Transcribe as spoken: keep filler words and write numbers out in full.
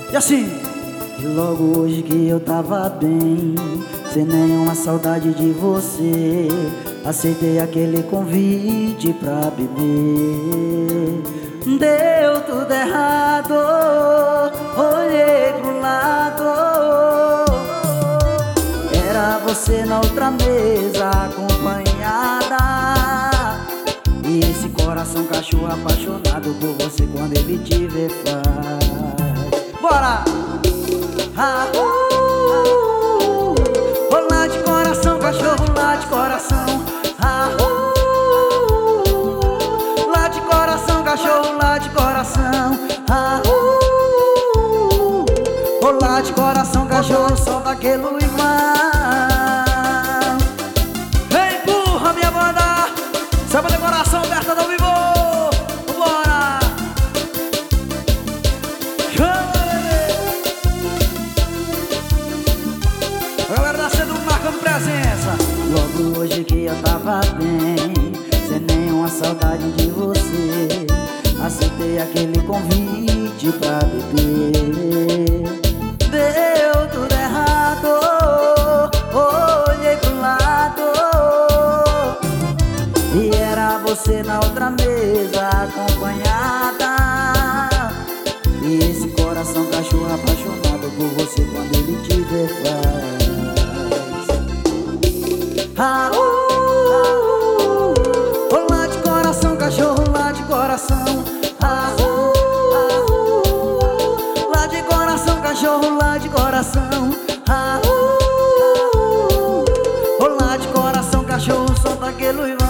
E assim, e logo hoje que eu tava bem, sem nenhuma saudade de você, aceitei aquele convite pra beber. Deu tudo errado, olhei pro lado, era você na outra mesa acompanhada. E esse coração cachorro apaixonado por você, quando ele te vê faz. Bora! Ah, uh, uh, uh, lá de coração, cachorro, lá de coração. Ah, uh, uh, lá de coração, cachorro, lá de coração. Ah, uh, uh, lá de coração, cachorro, solta aquele imã. Vem, empurra, minha banda. Samba de coração, Berta do Vivo. Vambora! A galera da Cedo marcando presença. Logo hoje que eu tava bem, sem nenhuma saudade de você, aceitei aquele convite pra beber. Deu tudo errado, olhei pro lado, e era você na outra mesa acompanhada. E esse coração cachorro apaixonado por você, quando ele te vê faz. Ah, uh, uh, uh, lá de coração, cachorro, lá de coração. Ah, uh, uh, lá de coração, cachorro, lá de coração. Ah, uh, uh, lá de coração, cachorro, solta aquele uivão.